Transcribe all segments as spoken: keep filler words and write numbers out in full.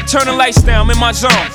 up, turn the lights down, I'm in my zone.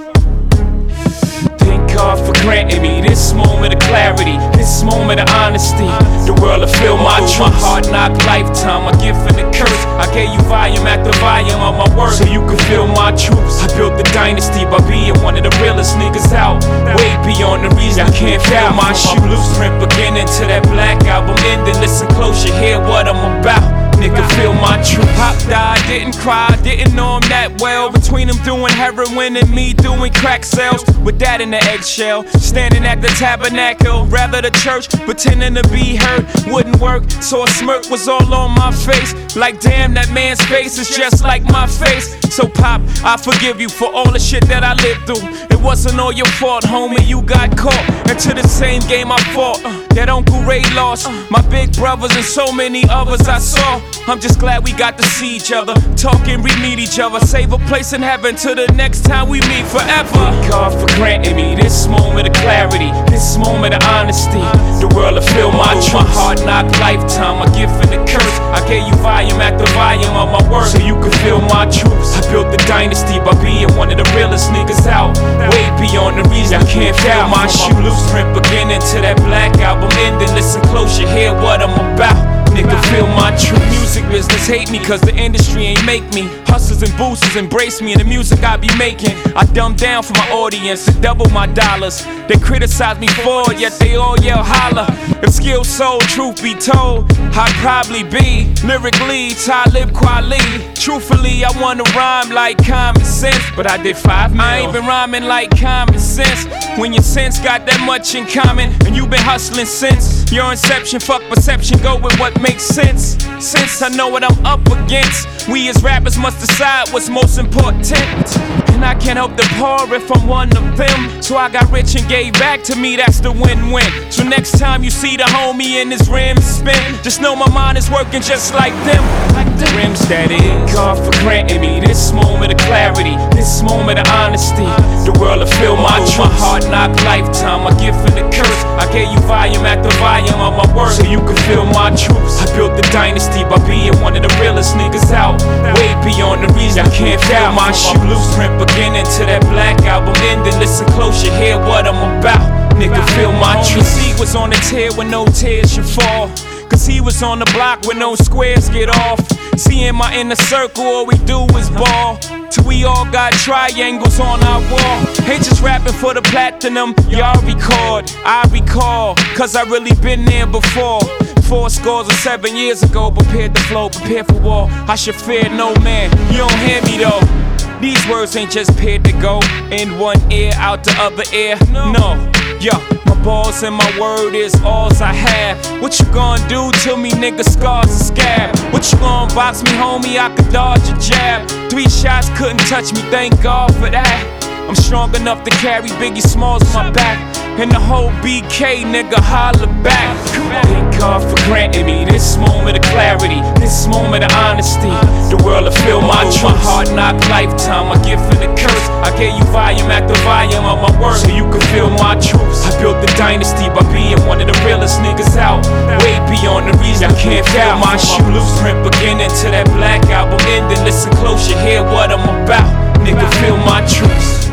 Thank God for granting me this moment of clarity, this moment of honesty. The world will feel my truth. My hard knock lifetime, a gift and a curse. I gave you volume after volume of my work, so you could feel my truths. I built the dynasty by being one of the realest niggas out, way beyond the reason you can't feel my shoe. Blueprint beginning to that Black Album ending. Listen close, you hear what I'm about. Nigga, feel my truth. Pop died, didn't cry, didn't know him that well. Between him doing heroin and me doing crack sales, with that in the eggshell, standing at the tabernacle, rather the church, pretending to be hurt wouldn't work. So a smirk was all on my face, like damn, that man's face is just like my face. So Pop, I forgive you for all the shit that I lived through. It wasn't all your fault, homie, you got caught into the same game I fought, uh, that Uncle Ray lost, my big brothers and so many others I saw. I'm just glad we got to see each other, talk and re-meet each other, save a place in heaven till the next time we meet forever. Thank God for granting me this moment of clarity, this moment of honesty. The world will feel my truth. My hard knock lifetime, a gift and a curse. I gave you volume after volume of my work, so you could feel my truths. I built the dynasty by being one of the realest niggas out, way beyond the reason you can't feel my shoe. Blueprint beginning to that Black Album ending. Listen close, you hear what I'm about. Nigga, feel my truth. Music business hate me cause the industry ain't make me. Hustlers and boosters embrace me in the music I be making. I dumb down for my audience to double my dollars. They criticize me for it, yet they all yell holla. If skill sold, truth be told, I'd probably be lyrically Talib Kweli. Truthfully, I wanna rhyme like common sense, but I did five mil. I ain't been rhyming like common sense. When your sense got that much in common, and you been hustling since your inception, fuck perception, go with what makes sense. Since I know what I'm up against, we as rappers must decide what's most important. And I can't help the poor if I'm one of them. So I got rich and gave back to me, that's the win-win. So next time you see the homie in his rims spin, just know my mind is working just like them, like the rims that is. God for granting me this moment of clarity, this moment of honesty. The world will feel my truth. My hard knock lifetime, a gift and a curse. I gave you volume after volume of my work, so you could feel my truths. I built the dynasty by being one of the realest niggas out, way beyond the reason you can't feel my shoe. Blueprint beginning to that Black Album ending. Listen close, you hear what I'm about. Nigga, feel my truth. He was on the tear when no tears should fall, cause he was on the block when no squares get off. See, in my inner circle, all we do is ball, till we all got triangles on our wall. Ain't just rapping for the platinum, y'all record, I recall, cause I really been there before. Four scores or seven years ago, prepared to flow, prepared for war. I should fear no man, you don't hear me though. These words ain't just paired to go in one ear, out the other ear, no. Yeah, my balls and my word is alls I have. What you gonna do to me, nigga, scars and scab? What you gonna box me, homie, I could dodge a jab. Three shots couldn't touch me, thank God for that. I'm strong enough to carry Biggie Smalls on my back, and the whole B K, nigga, holla back. Thank God for granting me this moment of clarity, this moment of honesty. The world will feel my truth. My hard knock lifetime, a gift and a curse. I gave you volume after volume of my work, so you could feel my truths. I built the dynasty by being one of the realest niggas out, way beyond the reason you can't feel my shoe. Blueprint beginning to that Black Album ending. Listen close, you hear what I'm about. Nigga, feel my truths.